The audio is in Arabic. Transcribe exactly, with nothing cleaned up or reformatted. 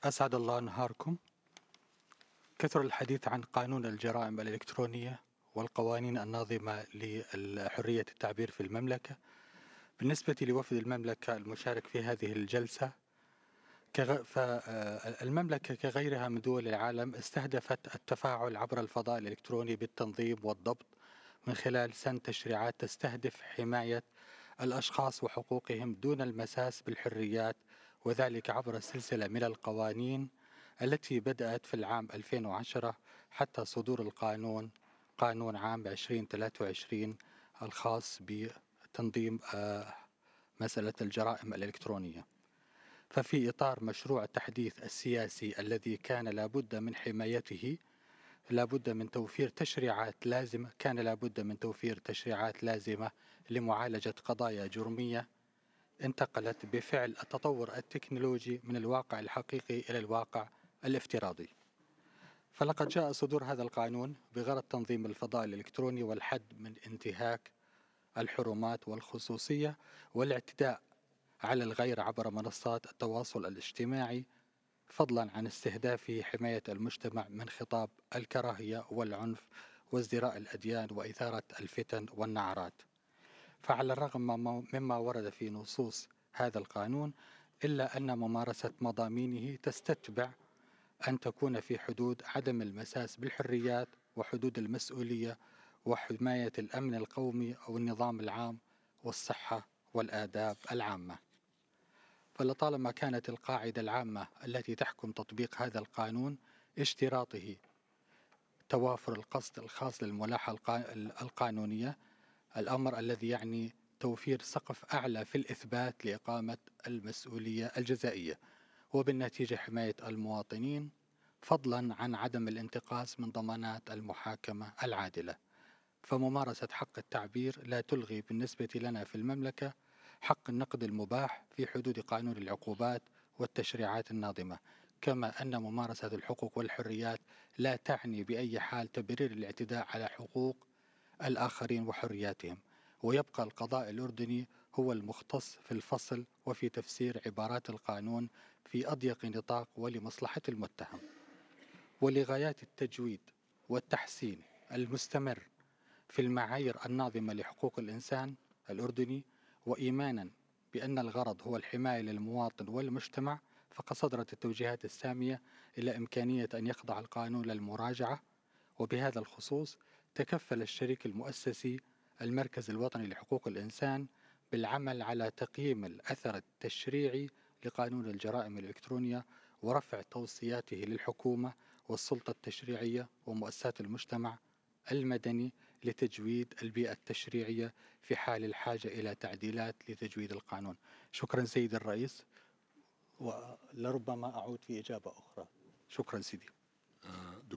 أسعد الله نهاركم. كثر الحديث عن قانون الجرائم الإلكترونية والقوانين الناظمة لحرية التعبير في المملكة. بالنسبة لوفد المملكة المشارك في هذه الجلسة، فالمملكة كغيرها من دول العالم استهدفت التفاعل عبر الفضاء الإلكتروني بالتنظيم والضبط من خلال سن تشريعات تستهدف حماية الأشخاص وحقوقهم دون المساس بالحريات، وذلك عبر سلسلة من القوانين التي بدأت في العام ألفين وعشرة حتى صدور القانون قانون عام ألفين وثلاثة وعشرين الخاص بتنظيم مسألة الجرائم الإلكترونية. ففي إطار مشروع التحديث السياسي الذي كان لابد من حمايته لابد من توفير تشريعات لازمة كان لابد من توفير تشريعات لازمة لمعالجة قضايا جرمية انتقلت بفعل التطور التكنولوجي من الواقع الحقيقي إلى الواقع الافتراضي. فلقد جاء صدور هذا القانون بغرض تنظيم الفضاء الإلكتروني والحد من انتهاك الحرمات والخصوصية والاعتداء على الغير عبر منصات التواصل الاجتماعي، فضلا عن استهداف حماية المجتمع من خطاب الكراهية والعنف وازدراء الأديان وإثارة الفتن والنعرات. فعلى الرغم مما ورد في نصوص هذا القانون، إلا أن ممارسة مضامينه تستتبع أن تكون في حدود عدم المساس بالحريات وحدود المسؤولية وحماية الأمن القومي أو النظام العام والصحة والآداب العامة. فلطالما كانت القاعدة العامة التي تحكم تطبيق هذا القانون اشتراطه توافر القصد الخاص للملاحة القانونية، الأمر الذي يعني توفير سقف أعلى في الإثبات لإقامة المسؤولية الجزائية، وبالنتيجة حماية المواطنين فضلا عن عدم الانتقاص من ضمانات المحاكمة العادلة. فممارسة حق التعبير لا تلغي بالنسبة لنا في المملكة حق النقد المباح في حدود قانون العقوبات والتشريعات الناظمة، كما أن ممارسة الحقوق والحريات لا تعني بأي حال تبرير الاعتداء على حقوق الآخرين وحرياتهم. ويبقى القضاء الأردني هو المختص في الفصل وفي تفسير عبارات القانون في أضيق نطاق ولمصلحة المتهم. ولغايات التجويد والتحسين المستمر في المعايير الناظمة لحقوق الإنسان الأردني، وإيمانا بأن الغرض هو الحماية للمواطن والمجتمع، فقد صدرت التوجيهات السامية إلى إمكانية أن يخضع القانون للمراجعة. وبهذا الخصوص تكفل الشريك المؤسسي المركز الوطني لحقوق الإنسان بالعمل على تقييم الأثر التشريعي لقانون الجرائم الإلكترونية ورفع توصياته للحكومة والسلطة التشريعية ومؤسسات المجتمع المدني لتجويد البيئة التشريعية في حال الحاجة إلى تعديلات لتجويد القانون. شكرا سيد الرئيس، ولربما أعود في إجابة أخرى. شكرا سيدي.